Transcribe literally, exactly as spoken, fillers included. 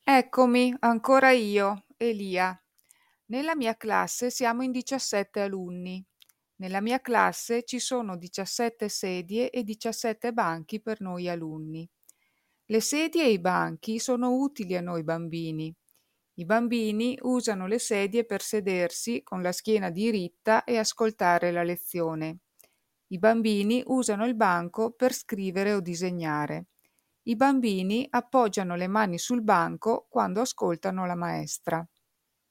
Eccomi, ancora io, Elia. Nella mia classe siamo in diciassette alunni. Nella mia classe ci sono diciassette sedie e diciassette banchi per noi alunni. Le sedie e i banchi sono utili a noi bambini. I bambini usano le sedie per sedersi con la schiena diritta e ascoltare la lezione. I bambini usano il banco per scrivere o disegnare. I bambini appoggiano le mani sul banco quando ascoltano la maestra.